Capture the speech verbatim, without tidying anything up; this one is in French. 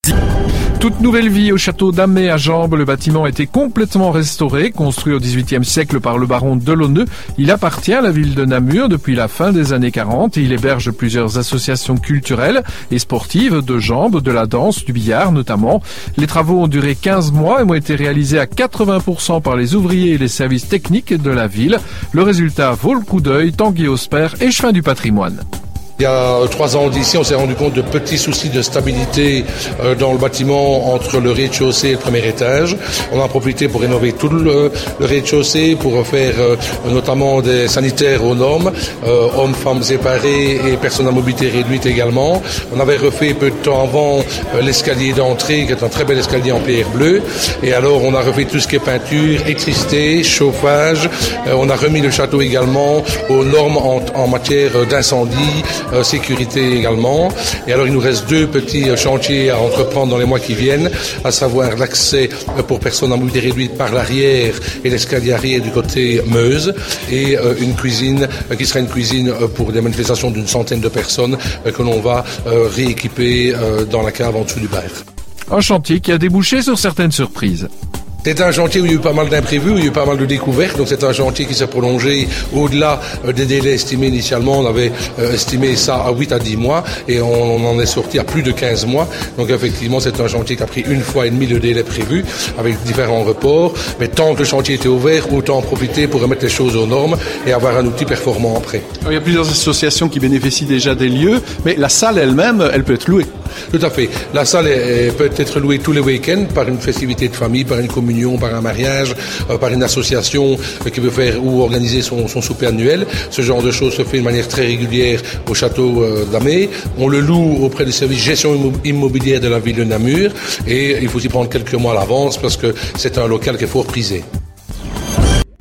Toute nouvelle vie au château d'Amay à Jambes. Le bâtiment a été complètement restauré. Construit au dix-huitième siècle par le baron Delaunay, il appartient à la ville de Namur depuis la fin des années quarante et il héberge plusieurs associations culturelles et sportives de Jambes, de la danse, du billard notamment. Les travaux ont duré quinze mois et ont été réalisés à quatre-vingts pour cent par les ouvriers et les services techniques de la ville. Le résultat vaut le coup d'œil, Tanguy Osper, échevin du patrimoine. Il y a trois ans d'ici, on s'est rendu compte de petits soucis de stabilité euh, dans le bâtiment entre le rez-de-chaussée et le premier étage. On a profité pour rénover tout le, le rez-de-chaussée, pour faire euh, notamment des sanitaires aux normes, euh, hommes, femmes séparés et personnes à mobilité réduite également. On avait refait peu de temps avant euh, l'escalier d'entrée, qui est un très bel escalier en pierre bleue. Et alors on a refait tout ce qui est peinture, électricité, chauffage. Euh, on a remis le château également aux normes en, en matière d'incendie, Euh, sécurité également. Et alors il nous reste deux petits euh, chantiers à entreprendre dans les mois qui viennent, à savoir l'accès euh, pour personnes à mobilité réduite par l'arrière et l'escalier arrière du côté Meuse et euh, une cuisine euh, qui sera une cuisine euh, pour des manifestations d'une centaine de personnes euh, que l'on va euh, rééquiper euh, dans la cave en dessous du bar. Un chantier qui a débouché sur certaines surprises. C'est un chantier où il y a eu pas mal d'imprévus, où il y a eu pas mal de découvertes. Donc c'est un chantier qui s'est prolongé au-delà des délais estimés initialement. On avait euh, estimé ça à huit à dix mois et on, on en est sorti à plus de quinze mois. Donc effectivement, c'est un chantier qui a pris une fois et demi le délai prévu avec différents reports. Mais tant que le chantier était ouvert, autant en profiter pour remettre les choses aux normes et avoir un outil performant après. Il y a plusieurs associations qui bénéficient déjà des lieux, mais la salle elle-même, elle peut être louée. Tout à fait. La salle est, est, peut être louée tous les week-ends par une festivité de famille, par une communion, par un mariage, euh, par une association euh, qui veut faire ou organiser son, son souper annuel. Ce genre de choses se fait de manière très régulière au château euh, d'Amay. On le loue auprès du service gestion immobilière de la ville de Namur et il faut s'y prendre quelques mois à l'avance parce que c'est un local qui est fort prisé.